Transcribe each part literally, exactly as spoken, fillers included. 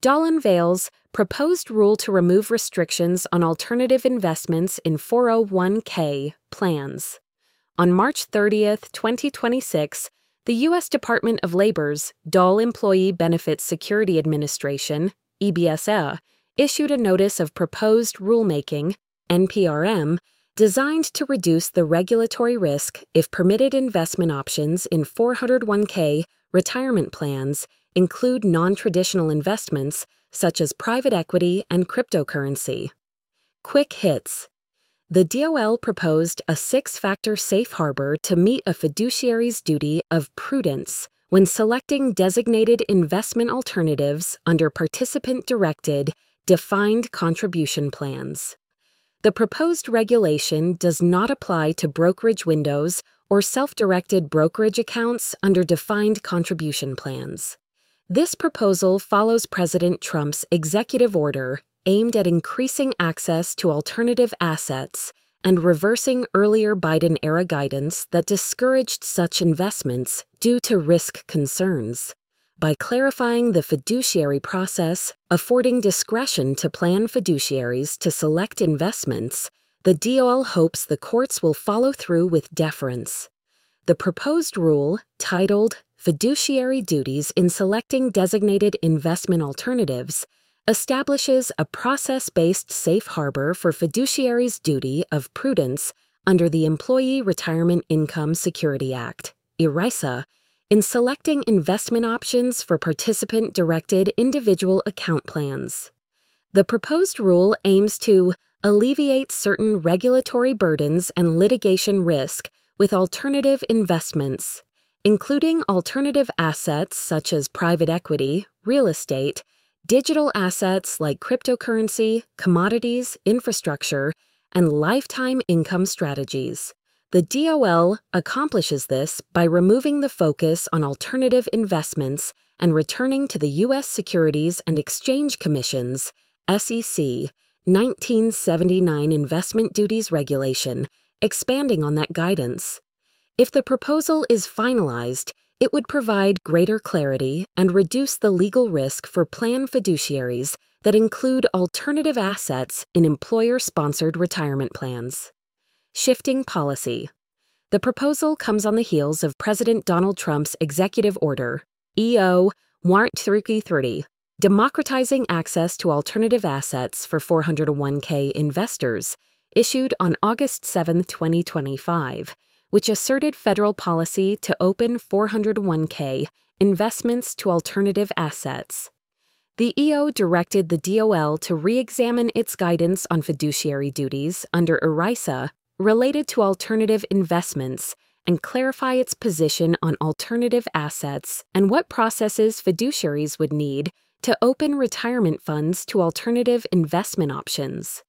Dahl unveils proposed rule to remove restrictions on alternative investments in four oh one k plans. On March thirtieth, twenty twenty-six, the U S Department of Labor's Dahl Employee Benefits Security Administration, E B S A, issued a Notice of Proposed Rulemaking, N P R M, designed to reduce the regulatory risk if permitted investment options in four oh one k retirement plans include non-traditional investments such as private equity and cryptocurrency. Quick hits. The D O L proposed a six-factor safe harbor to meet a fiduciary's duty of prudence when selecting designated investment alternatives under participant-directed, defined contribution plans. The proposed regulation does not apply to brokerage windows or self-directed brokerage accounts under defined contribution plans. This proposal follows President Trump's executive order aimed at increasing access to alternative assets and reversing earlier Biden-era guidance that discouraged such investments due to risk concerns. By clarifying the fiduciary process, affording discretion to plan fiduciaries to select investments, the D O L hopes the courts will follow through with deference. The proposed rule, titled Fiduciary Duties in Selecting Designated Investment Alternatives, establishes a process-based safe harbor for fiduciaries' duty of prudence under the Employee Retirement Income Security Act, ERISA, in selecting investment options for participant-directed individual account plans. The proposed rule aims to alleviate certain regulatory burdens and litigation risk with alternative investments, including alternative assets such as private equity, real estate, digital assets like cryptocurrency, commodities, infrastructure, and lifetime income strategies. The D O L accomplishes this by removing the focus on alternative investments and returning to the U S Securities and Exchange Commission's S E C nineteen seventy-nine Investment Duties Regulation, expanding on that guidance. If the proposal is finalized, it would provide greater clarity and reduce the legal risk for plan fiduciaries that include alternative assets in employer-sponsored retirement plans. Shifting policy. The proposal comes on the heels of President Donald Trump's executive order, E O Warrant thirty thirty, democratizing access to alternative assets for four oh one k investors, issued on August seventh, twenty twenty-five, which asserted federal policy to open four oh one k investments to alternative assets. The E O directed the D O L to re-examine its guidance on fiduciary duties under ERISA related to alternative investments and clarify its position on alternative assets and what processes fiduciaries would need to open retirement funds to alternative investment options.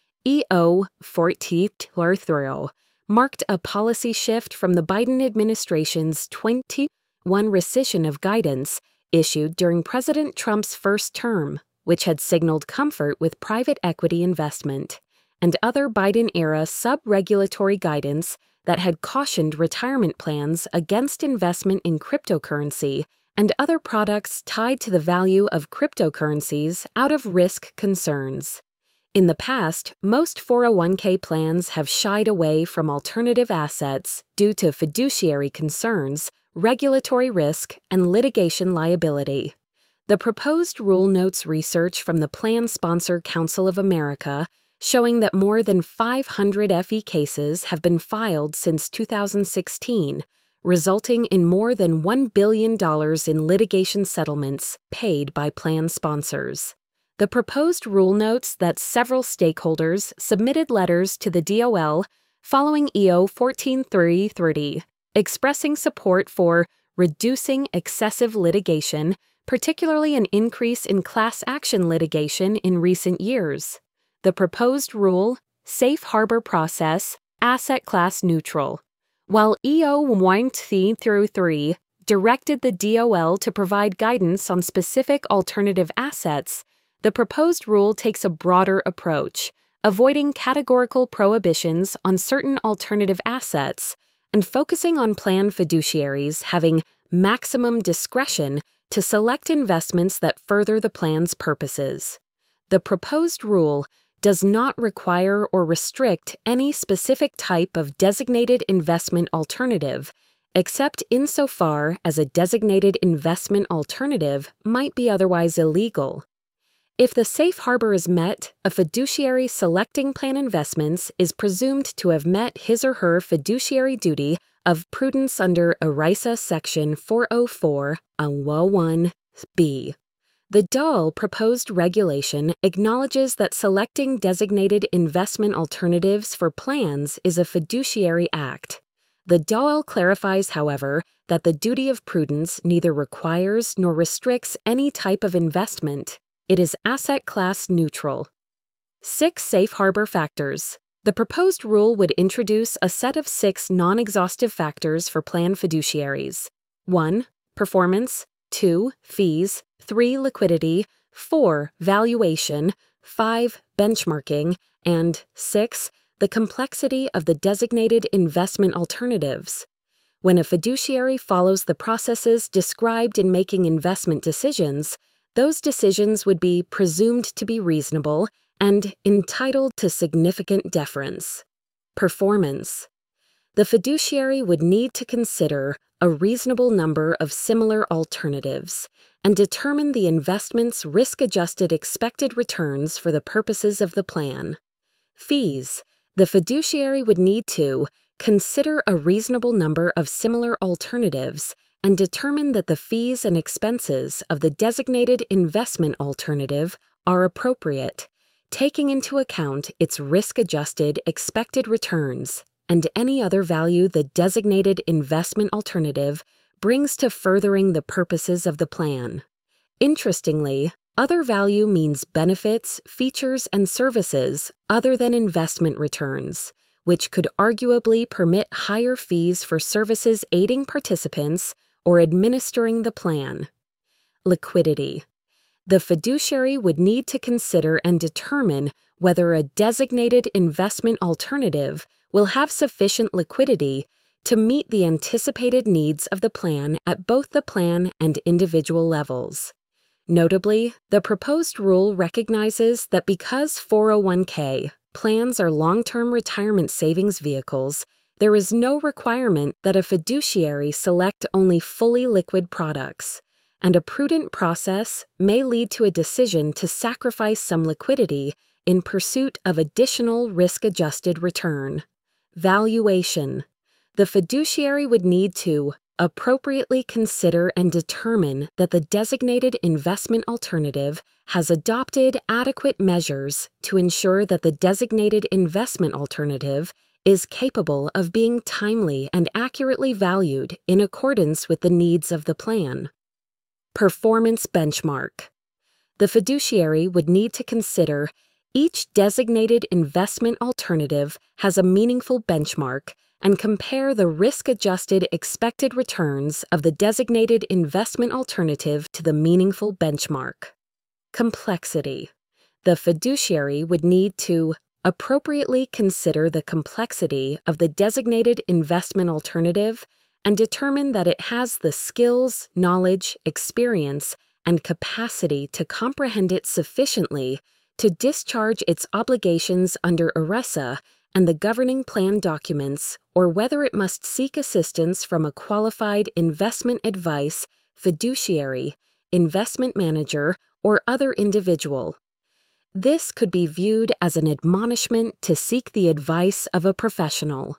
E O fourteen thirty marked a policy shift from the Biden administration's twenty-one rescission of guidance issued during President Trump's first term, which had signaled comfort with private equity investment, and other Biden-era sub-regulatory guidance that had cautioned retirement plans against investment in cryptocurrency and other products tied to the value of cryptocurrencies out of risk concerns. In the past, most four oh one k plans have shied away from alternative assets due to fiduciary concerns, regulatory risk, and litigation liability. The proposed rule notes research from the Plan Sponsor Council of America showing that more than five hundred F E cases have been filed since two thousand sixteen, resulting in more than one billion dollars in litigation settlements paid by plan sponsors. The proposed rule notes that several stakeholders submitted letters to the D O L following E O fourteen thirty, expressing support for reducing excessive litigation, particularly an increase in class action litigation in recent years. The proposed rule, safe harbor process, asset class neutral. While E O fourteen thirty directed the D O L to provide guidance on specific alternative assets, the proposed rule takes a broader approach, avoiding categorical prohibitions on certain alternative assets and focusing on plan fiduciaries having maximum discretion to select investments that further the plan's purposes. The proposed rule does not require or restrict any specific type of designated investment alternative, except insofar as a designated investment alternative might be otherwise illegal. If the safe harbor is met, a fiduciary selecting plan investments is presumed to have met his or her fiduciary duty of prudence under ERISA Section four oh four one B. The D O L proposed regulation acknowledges that selecting designated investment alternatives for plans is a fiduciary act. The D O L clarifies, however, that the duty of prudence neither requires nor restricts any type of investment. It is asset class neutral. Six safe harbor factors. The proposed rule would introduce a set of six non-exhaustive factors for plan fiduciaries. one. Performance. two. Fees. three. Liquidity. four. Valuation. five. Benchmarking. And six. The complexity of the designated investment alternatives. When a fiduciary follows the processes described in making investment decisions, those decisions would be presumed to be reasonable and entitled to significant deference. Performance. The fiduciary would need to consider a reasonable number of similar alternatives and determine the investment's risk-adjusted expected returns for the purposes of the plan. Fees. The fiduciary would need to consider a reasonable number of similar alternatives and determine that the fees and expenses of the designated investment alternative are appropriate, taking into account its risk-adjusted expected returns and any other value the designated investment alternative brings to furthering the purposes of the plan. Interestingly, other value means benefits, features, and services other than investment returns, which could arguably permit higher fees for services aiding participants or administering the plan. Liquidity. The fiduciary would need to consider and determine whether a designated investment alternative will have sufficient liquidity to meet the anticipated needs of the plan at both the plan and individual levels. Notably, the proposed rule recognizes that because four oh one K plans are long-term retirement savings vehicles, there is no requirement that a fiduciary select only fully liquid products, and a prudent process may lead to a decision to sacrifice some liquidity in pursuit of additional risk-adjusted return. Valuation. The fiduciary would need to appropriately consider and determine that the designated investment alternative has adopted adequate measures to ensure that the designated investment alternative is capable of being timely and accurately valued in accordance with the needs of the plan. Performance benchmark. The fiduciary would need to consider each designated investment alternative has a meaningful benchmark and compare the risk-adjusted expected returns of the designated investment alternative to the meaningful benchmark. Complexity. The fiduciary would need to appropriately consider the complexity of the designated investment alternative and determine that it has the skills, knowledge, experience, and capacity to comprehend it sufficiently to discharge its obligations under ERISA and the governing plan documents, or whether it must seek assistance from a qualified investment advice, fiduciary, investment manager, or other individual. This could be viewed as an admonishment to seek the advice of a professional.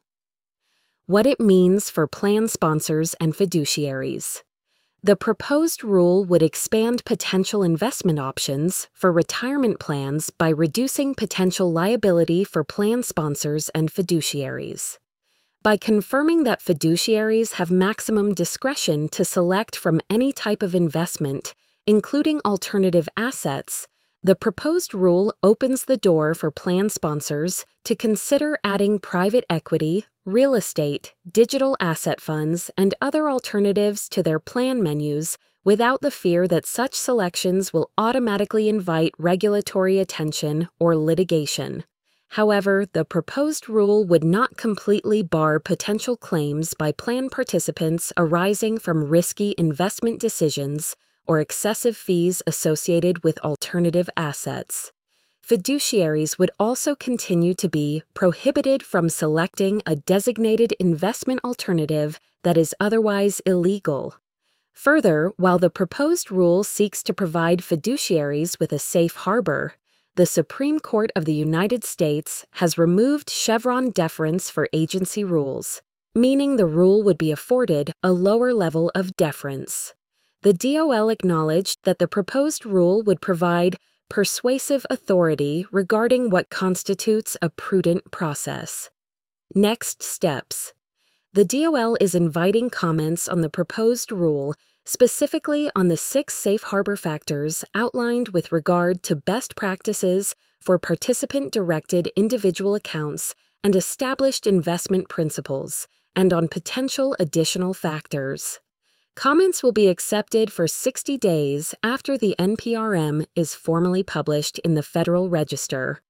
What it means for plan sponsors and fiduciaries. The proposed rule would expand potential investment options for retirement plans by reducing potential liability for plan sponsors and fiduciaries. By confirming that fiduciaries have maximum discretion to select from any type of investment, including alternative assets, the proposed rule opens the door for plan sponsors to consider adding private equity, real estate, digital asset funds, and other alternatives to their plan menus without the fear that such selections will automatically invite regulatory attention or litigation. However, the proposed rule would not completely bar potential claims by plan participants arising from risky investment decisions or excessive fees associated with alternative assets. Fiduciaries would also continue to be prohibited from selecting a designated investment alternative that is otherwise illegal. Further, while the proposed rule seeks to provide fiduciaries with a safe harbor, the Supreme Court of the United States has removed Chevron deference for agency rules, meaning the rule would be afforded a lower level of deference. The D O L acknowledged that the proposed rule would provide persuasive authority regarding what constitutes a prudent process. Next steps. The D O L is inviting comments on the proposed rule, specifically on the six safe harbor factors outlined with regard to best practices for participant-directed individual accounts and established investment principles, and on potential additional factors. Comments will be accepted for sixty days after the N P R M is formally published in the Federal Register.